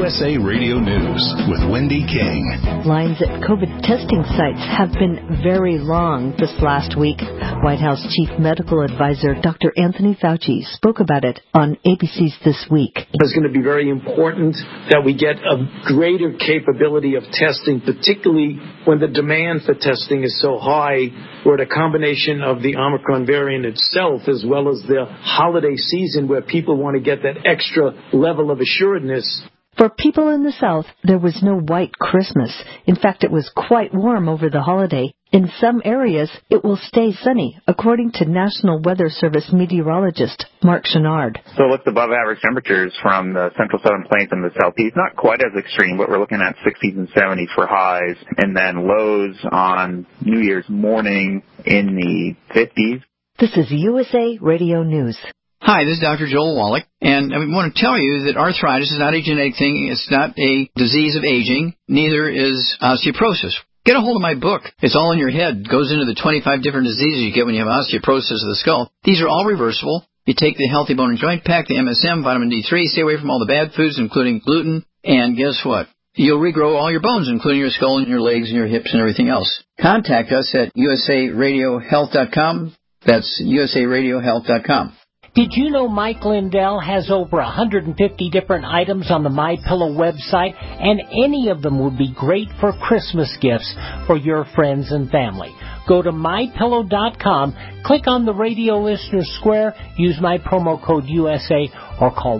USA Radio News with Wendy King. Lines at COVID testing sites have been very long this last week. White House Chief Medical Advisor Dr. Anthony Fauci spoke about it on ABC's This Week. It's going to be very important that we get a greater capability of testing, particularly when the demand for testing is so high. We're at a combination of the Omicron variant itself as well as the holiday season where people want to get that extra level of assuredness. For people in the South, there was no white Christmas. In fact, it was quite warm over the holiday. In some areas, it will stay sunny, according to National Weather Service meteorologist Mark Chenard. So what's above average temperatures from the central southern plains and the southeast? Not quite as extreme, but we're looking at 60s and 70s for highs, and then lows on New Year's morning in the 50s. This is USA Radio News. Hi, this is Dr. Joel Wallach, and I want to tell you that arthritis is not a genetic thing. It's not a disease of aging. Neither is osteoporosis. Get a hold of my book. It's all in your head. It goes into the 25 different diseases you get when you have osteoporosis of the skull. These are all reversible. You take the Healthy Bone and Joint Pack, the MSM, vitamin D3, stay away from all the bad foods, including gluten, and guess what? You'll regrow all your bones, including your skull and your legs and your hips and everything else. Contact us at usaradiohealth.com. That's usaradiohealth.com. Did you know Mike Lindell has over 150 different items on the MyPillow website, and any of them would be great for Christmas gifts for your friends and family? Go to MyPillow.com, click on the radio listener square, use my promo code USA, or call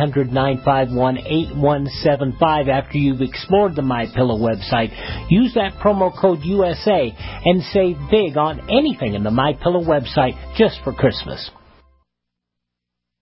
1-800-951-8175 after you've explored the MyPillow website. Use that promo code USA and save big on anything in the MyPillow website just for Christmas.